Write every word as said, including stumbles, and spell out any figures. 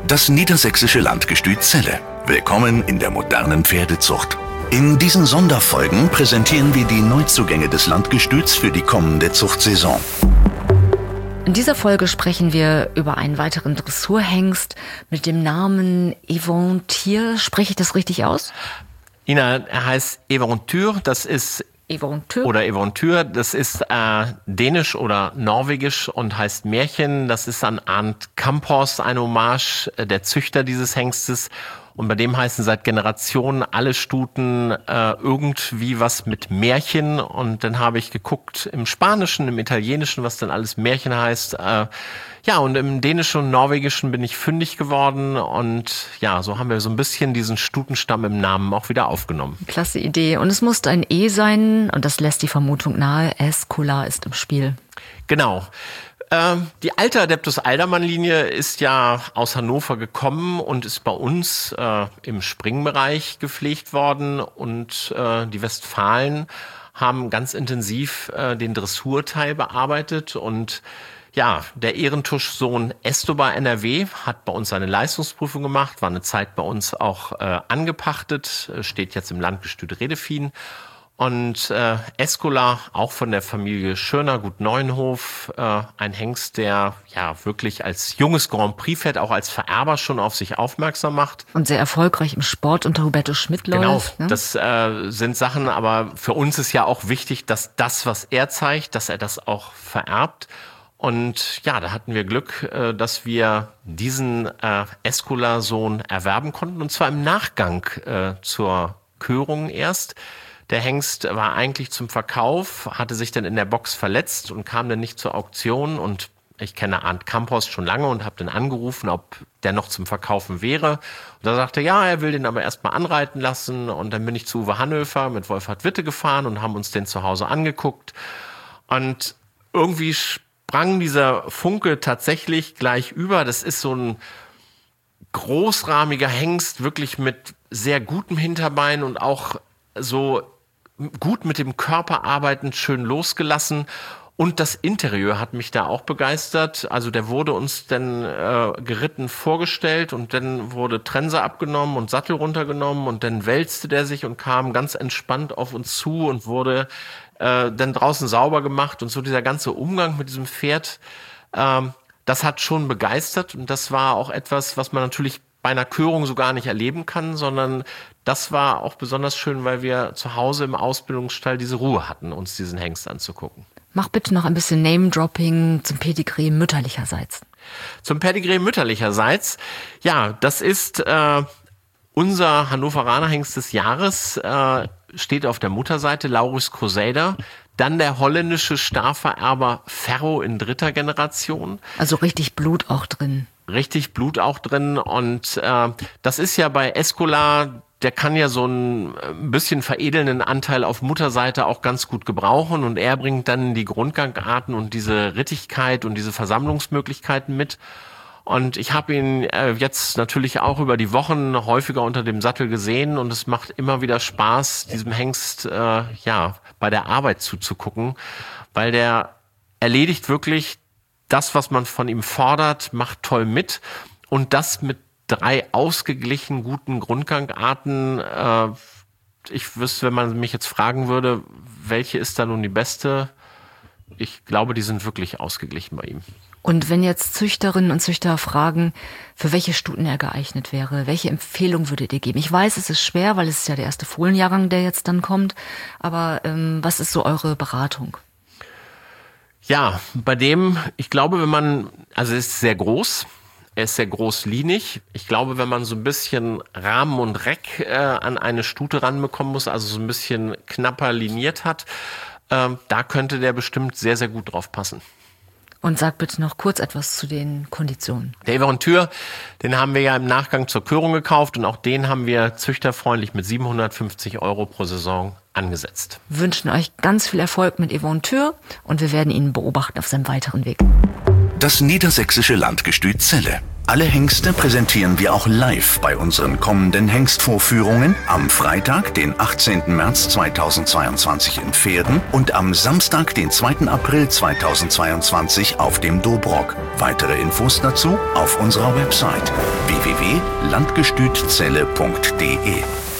Das niedersächsische Landgestüt Celle. Willkommen in der modernen Pferdezucht. In diesen Sonderfolgen präsentieren wir die Neuzugänge des Landgestüts für die kommende Zuchtsaison. In dieser Folge sprechen wir über einen weiteren Dressurhengst mit dem Namen Eventyr. Spreche ich das richtig aus? Ina, er heißt Eventyr. Das ist Eventyr. Oder Eventyr, das ist äh, dänisch oder norwegisch und heißt Märchen. Das ist an Arndt Kampos eine Hommage, äh, der Züchter dieses Hengstes. Und bei dem heißen seit Generationen alle Stuten äh, irgendwie was mit Märchen. Und dann habe ich geguckt im Spanischen, im Italienischen, was denn alles Märchen heißt. Äh, ja, und im Dänischen und Norwegischen bin ich fündig geworden. Und ja, so haben wir so ein bisschen diesen Stutenstamm im Namen auch wieder aufgenommen. Klasse Idee. Und es musste ein E sein. Und das lässt die Vermutung nahe, Escola ist im Spiel. Genau. Die alte Adeptus-Aldermann-Linie ist ja aus Hannover gekommen und ist bei uns äh, im Springbereich gepflegt worden. Und äh, die Westfalen haben ganz intensiv äh, den Dressurteil bearbeitet. Und ja, der Ehrentusch-Sohn Estobar N R W hat bei uns seine Leistungsprüfung gemacht, war eine Zeit bei uns auch äh, angepachtet, steht jetzt im Landgestüt Redefien. Und äh, Escola, auch von der Familie Schörner, Gut Neuenhof, äh, ein Hengst, der ja wirklich als junges Grand Prix-Pferd, auch als Vererber schon auf sich aufmerksam macht. Und sehr erfolgreich im Sport unter Huberto Schmidt genau, läuft. Genau, ne? Das äh, sind Sachen, aber für uns ist ja auch wichtig, dass das, was er zeigt, dass er das auch vererbt. Und ja, da hatten wir Glück, äh, dass wir diesen äh, Escola-Sohn erwerben konnten, und zwar im Nachgang äh, zur Körung erst. Der Hengst war eigentlich zum Verkauf, hatte sich dann in der Box verletzt und kam dann nicht zur Auktion. Und ich kenne Arndt Kampos schon lange und habe dann angerufen, ob der noch zum Verkaufen wäre. Und da sagte er, ja, er will den aber erstmal anreiten lassen. Und dann bin ich zu Uwe Hannöfer mit Wolfhard Witte gefahren und haben uns den zu Hause angeguckt. Und irgendwie sprang dieser Funke tatsächlich gleich über. Das ist so ein großrahmiger Hengst, wirklich mit sehr gutem Hinterbein und auch so gut mit dem Körper arbeitend, schön losgelassen. Und das Interieur hat mich da auch begeistert. Also der wurde uns dann äh, geritten vorgestellt und dann wurde Trense abgenommen und Sattel runtergenommen und dann wälzte der sich und kam ganz entspannt auf uns zu und wurde äh, dann draußen sauber gemacht. Und so dieser ganze Umgang mit diesem Pferd, ähm, das hat schon begeistert. Und das war auch etwas, was man natürlich bei einer Körung so gar nicht erleben kann, sondern das war auch besonders schön, weil wir zu Hause im Ausbildungsstall diese Ruhe hatten, uns diesen Hengst anzugucken. Mach bitte noch ein bisschen Name-Dropping zum Pedigree mütterlicherseits. Zum Pedigree mütterlicherseits, ja, das ist äh, unser Hannoveraner Hengst des Jahres, äh, steht auf der Mutterseite, Laurus Crusader. Dann der holländische Starvererber Ferro in dritter Generation. Also richtig Blut auch drin. Richtig Blut auch drin. Und äh, das ist ja bei Escola, der kann ja so einen ein bisschen veredelnden Anteil auf Mutterseite auch ganz gut gebrauchen. Und er bringt dann die Grundgangarten und diese Rittigkeit und diese Versammlungsmöglichkeiten mit. Und ich habe ihn äh, jetzt natürlich auch über die Wochen häufiger unter dem Sattel gesehen. Und es macht immer wieder Spaß, diesem Hengst äh, ja bei der Arbeit zuzugucken. Weil der erledigt wirklich das, was man von ihm fordert, macht toll mit. Und das mit drei ausgeglichen guten Grundgangarten. Äh, ich wüsste, wenn man mich jetzt fragen würde, welche ist da nun die beste? Ich glaube, die sind wirklich ausgeglichen bei ihm. Und wenn jetzt Züchterinnen und Züchter fragen, für welche Stuten er geeignet wäre, welche Empfehlung würdet ihr geben? Ich weiß, es ist schwer, weil es ist ja der erste Fohlenjahrgang, der jetzt dann kommt. Aber ähm, was ist so eure Beratung? Ja, bei dem, ich glaube, wenn man, also er ist sehr groß, er ist sehr großlinig. Ich glaube, wenn man so ein bisschen Rahmen und Reck äh, an eine Stute ranbekommen muss, also so ein bisschen knapper liniert hat, äh, da könnte der bestimmt sehr, sehr gut drauf passen. Und sag bitte noch kurz etwas zu den Konditionen. Der Eventyr, den haben wir ja im Nachgang zur Körung gekauft und auch den haben wir züchterfreundlich mit siebenhundertfünfzig Euro pro Saison angesetzt. Wir wünschen euch ganz viel Erfolg mit Eventyr und wir werden ihn beobachten auf seinem weiteren Weg. Das niedersächsische Landgestüt Celle. Alle Hengste präsentieren wir auch live bei unseren kommenden Hengstvorführungen am Freitag, den achtzehnten März zweitausendzweiundzwanzig in Pferden und am Samstag, den zweiten April zweitausendzweiundzwanzig auf dem Dobrock. Weitere Infos dazu auf unserer Website w w w punkt landgestützelle punkt d e.